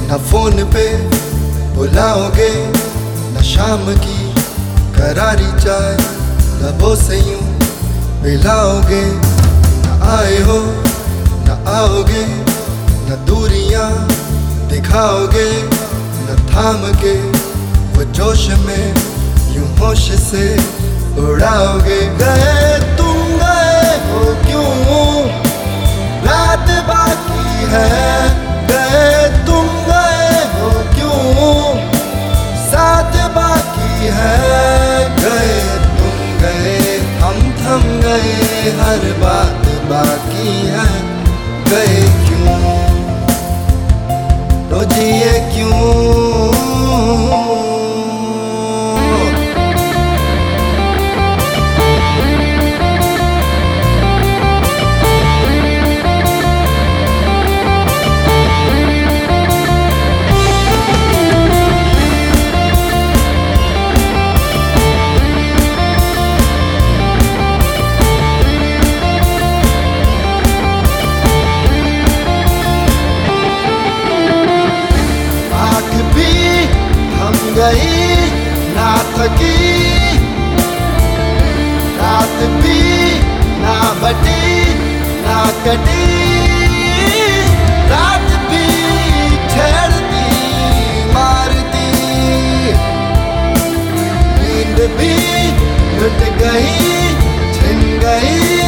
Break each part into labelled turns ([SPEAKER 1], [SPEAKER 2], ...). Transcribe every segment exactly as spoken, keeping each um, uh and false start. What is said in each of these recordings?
[SPEAKER 1] न फोन पे बुलाओगे, न शाम की करारी चाय लबों से यूं मिलाओगे। न आए हो न आओगे, न दूरियां दिखाओगे, न थाम के वो जोश में यूं होश से उड़ाओगे। गए तुम गए हो क्यों, रात बाकी है। गए तुम गए हो क्यों, साथ बाकी है। गए तुम गए हम थम गए, हर बात बाकी है। गए क्यों तो जिए क्यों। गई ना थकी रात भी, ना बटी ना कटी। रात भी छेड़ती मारती, नींद भी लुट गई छिन गई।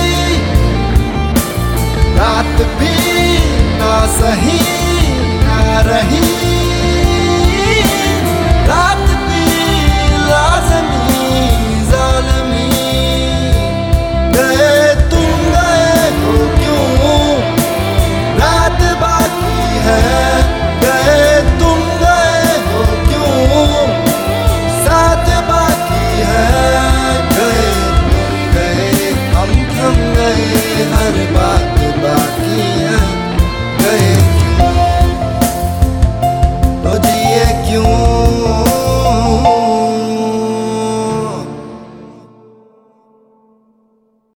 [SPEAKER 1] रात भी ना सही ना रही,